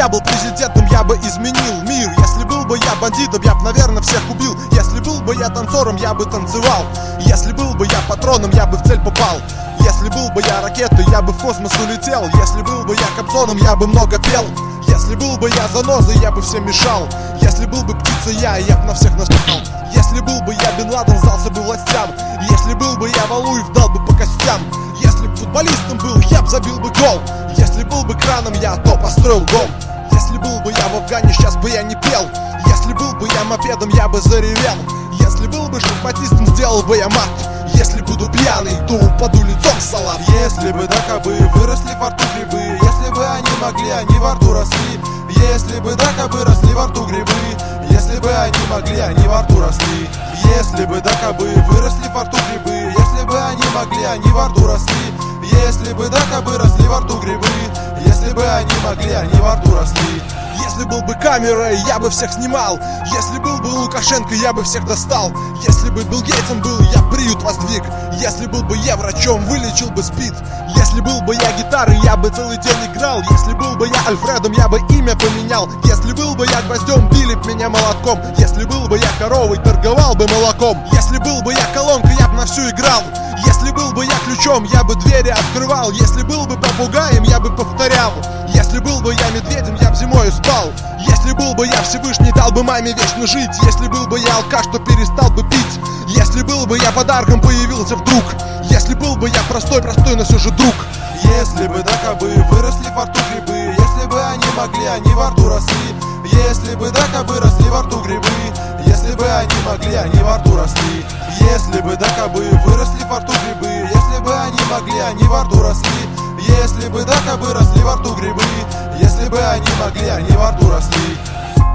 я был президентом, я бы изменил мир. Если был бы я бандитом, я бы, наверное, всех убил. Если был бы я танцором, я бы танцевал. Если был бы я патроном, я бы в цель попал. Если был бы я ракетой, я бы в космос улетел. Если был бы я Кобзоном, я бы много пел. Если был бы я занозой, я бы всем мешал. Если был бы птицей я бы на всех наступал. Если был бы я Бен Ладен, сдался бы властям. Если был бы я Валуев, дал бы по костям. Если бы футболистом был, я бы забил бы гол. Если был бы краном, я то построил дом. Если был бы я в Афгане, сейчас бы я не пел. Если был бы я мопедом, я бы заревел. Если был бы шахматистом, сделал бы я мат. Если буду пьяный, то упаду лицом в салат. Если бы до кобы выросли во рту грибы, если бы они могли, они во рту росли. Если бы до кобы росли во рту грибы, если бы они могли, они во рту росли. Если бы до кобы выросли во рту грибы, если бы они могли, они во рту росли. Если бы до кобы росли во рту грибы, если бы они могли, они во рту росли. Если был бы камерой, я бы всех снимал. Если был бы Лукашенко, я бы всех достал. Если бы Билл Гейтсом был, я приют воздвиг. Если был бы я врачом, вылечил бы СПИД. Если был бы я гитарой, я бы целый день играл. Если был бы я Альфредом, я бы имя поменял. Если был бы я гвоздем, били б меня молотком. Если был бы я коровой, торговал бы молоком. Если был бы я колонкой, я бы на всю играл. Если был бы я ключом, я бы двери открывал. Если был бы попугаем, я бы повторял. Если был бы я медведем, я бы зимой спал. Если был бы я Всевышний, дал бы маме вечно жить. Если был бы я алкаш, то перестал бы пить. Если был бы я подарком, появился вдруг. Если был бы я простой, но все же друг. Если бы до кобы выросли во рту грибы, если бы они могли, они во рту росли. Если бы до кобы росли во рту грибы, если бы они могли, они во рту росли. Если бы до кобы выросли во рту грибы, если бы они могли, они во рту росли. Если бы до кобы росли во рту грибы, если бы они могли, они во рту росли.